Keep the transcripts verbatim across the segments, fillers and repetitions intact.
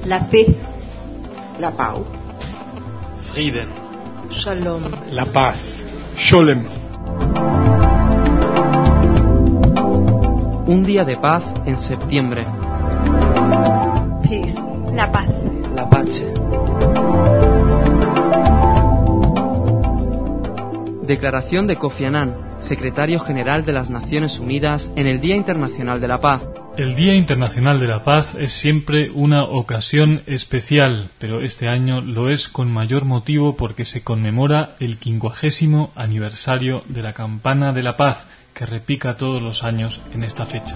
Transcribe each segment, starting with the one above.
La paix. La pau. Frieden. Shalom. La paz. Sholem. Un día de paz en septiembre. Peace. La paz. La pace. Declaración de Kofi Annan, secretario general de las Naciones Unidas, en el Día Internacional de la Paz. El Día Internacional de la Paz es siempre una ocasión especial, pero este año lo es con mayor motivo porque se conmemora el quincuagésimo aniversario de la Campana de la Paz, que repica todos los años en esta fecha.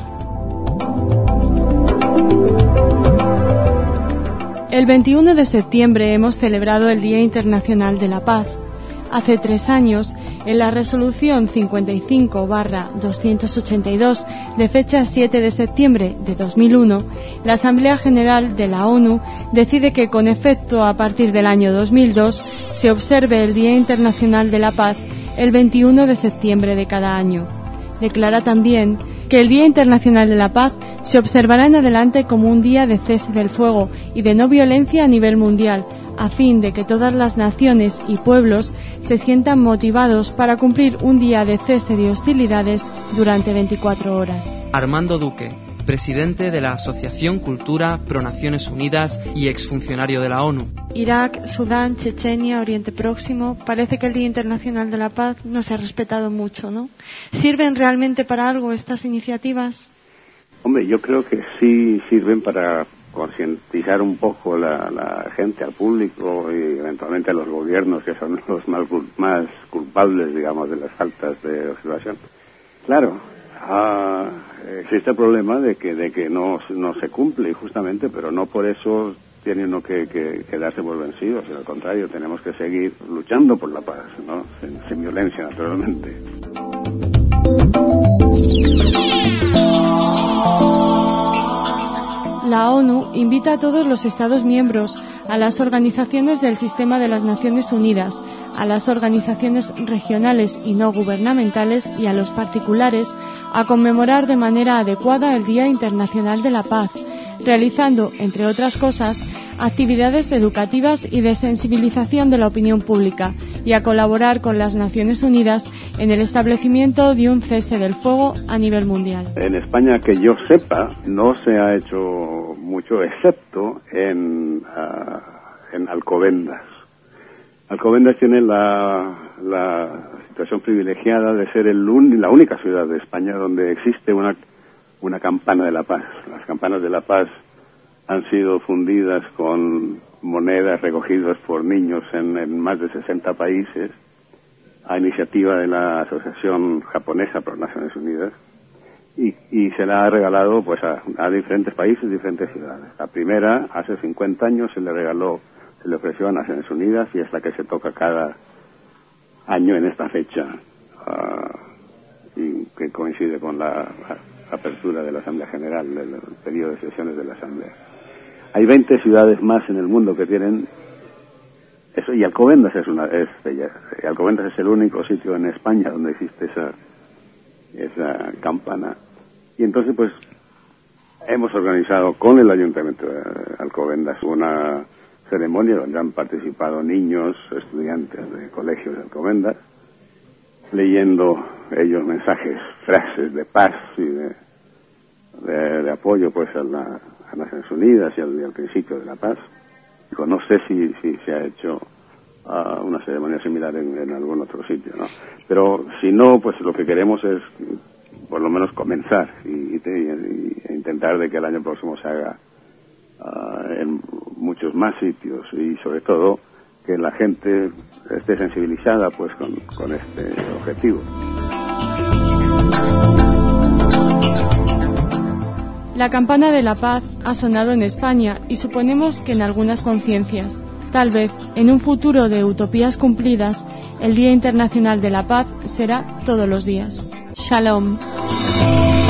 El veintiuno de septiembre hemos celebrado el Día Internacional de la Paz. Hace tres años, en la resolución cincuenta y cinco barra doscientos ochenta y dos de fecha siete de septiembre de dos mil uno, la Asamblea General de la ONU decide que con efecto a partir del año dos mil dos se observe el Día Internacional de la Paz el veintiuno de septiembre de cada año. Declara también que el Día Internacional de la Paz se observará en adelante como un día de cese del fuego y de no violencia a nivel mundial, a fin de que todas las naciones y pueblos se sientan motivados para cumplir un día de cese de hostilidades durante veinticuatro horas. Armando Duque, presidente de la Asociación Cultura Pro Naciones Unidas y exfuncionario de la ONU. Irak, Sudán, Chechenia, Oriente Próximo, parece que el Día Internacional de la Paz no se ha respetado mucho, ¿no? ¿Sirven realmente para algo estas iniciativas? Hombre, yo creo que sí sirven para concientizar un poco la, la gente, al público y eventualmente a los gobiernos, que son los más, más culpables, digamos, de las faltas de observación. Claro, ah, existe el problema de que de que no, no se cumple, justamente, pero no por eso tiene uno que, que, que darse por vencido, sino al contrario, tenemos que seguir luchando por la paz, ¿no? Sin, sin violencia, naturalmente. La ONU invita a todos los Estados miembros, a las organizaciones del sistema de las Naciones Unidas, a las organizaciones regionales y no gubernamentales y a los particulares a conmemorar de manera adecuada el Día Internacional de la Paz, realizando, entre otras cosas, actividades educativas y de sensibilización de la opinión pública y a colaborar con las Naciones Unidas en el establecimiento de un cese del fuego a nivel mundial. En España, que yo sepa, no se ha hecho mucho, excepto en, uh, en Alcobendas. Alcobendas tiene la, la situación privilegiada de ser el un, la única ciudad de España donde existe una, una campana de la paz. Las campanas de la paz han sido fundidas con monedas recogidas por niños en, en más de sesenta países a iniciativa de la Asociación Japonesa por Naciones Unidas y, y se la ha regalado pues a, a diferentes países, diferentes ciudades. La primera, hace cincuenta años, se le regaló, se le ofreció a Naciones Unidas y es la que se toca cada año en esta fecha uh, y que coincide con la, la apertura de la Asamblea General, del periodo de sesiones de la Asamblea. Hay veinte ciudades más en el mundo que tienen eso, y Alcobendas es una es ella, Alcobendas es el único sitio en España donde existe esa esa campana. Y entonces pues hemos organizado con el Ayuntamiento de Alcobendas una ceremonia donde han participado niños, estudiantes de colegios de Alcobendas, leyendo ellos mensajes, frases de paz y de de, de apoyo pues a la a Naciones Unidas y al, y al principio de la paz. Digo, no sé si, si se ha hecho uh, una ceremonia similar en, en algún otro sitio, ¿no? Pero si no, pues lo que queremos es por lo menos comenzar y, y, y, e intentar de que el año próximo se haga uh, en muchos más sitios y sobre todo que la gente esté sensibilizada pues con, con este objetivo. La campana de la paz ha sonado en España y suponemos que en algunas conciencias. Tal vez, en un futuro de utopías cumplidas, el Día Internacional de la Paz será todos los días. Shalom.